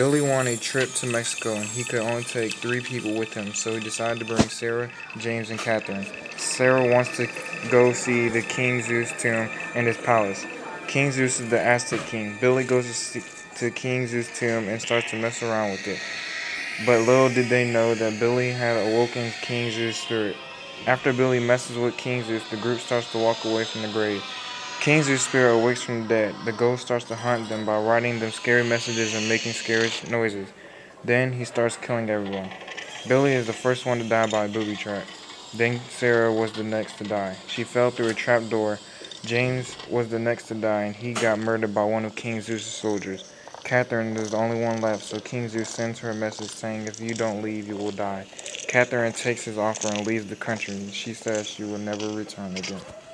Billy wanted a trip to Mexico and he could only take 3 people with him, so he decided to bring Sarah, James, and Catherine. Sarah wants to go see the King Zeus tomb and his palace. King Zeus is the Aztec king. Billy goes to King Zeus' tomb and starts to mess around with it. But little did they know that Billy had awoken King Zeus' spirit. After Billy messes with King Zeus, the group starts to walk away from the grave. King Zeus' spirit awakes from the dead. The ghost starts to hunt them by writing them scary messages and making scary noises. Then he starts killing everyone. Billy is the first one to die by a booby trap. Then Sarah was the next to die. She fell through a trap door. James was the next to die and he got murdered by one of King Zeus' soldiers. Catherine is the only one left, so King Zeus sends her a message saying if you don't leave, you will die. Catherine takes his offer and leaves the country. She says she will never return again.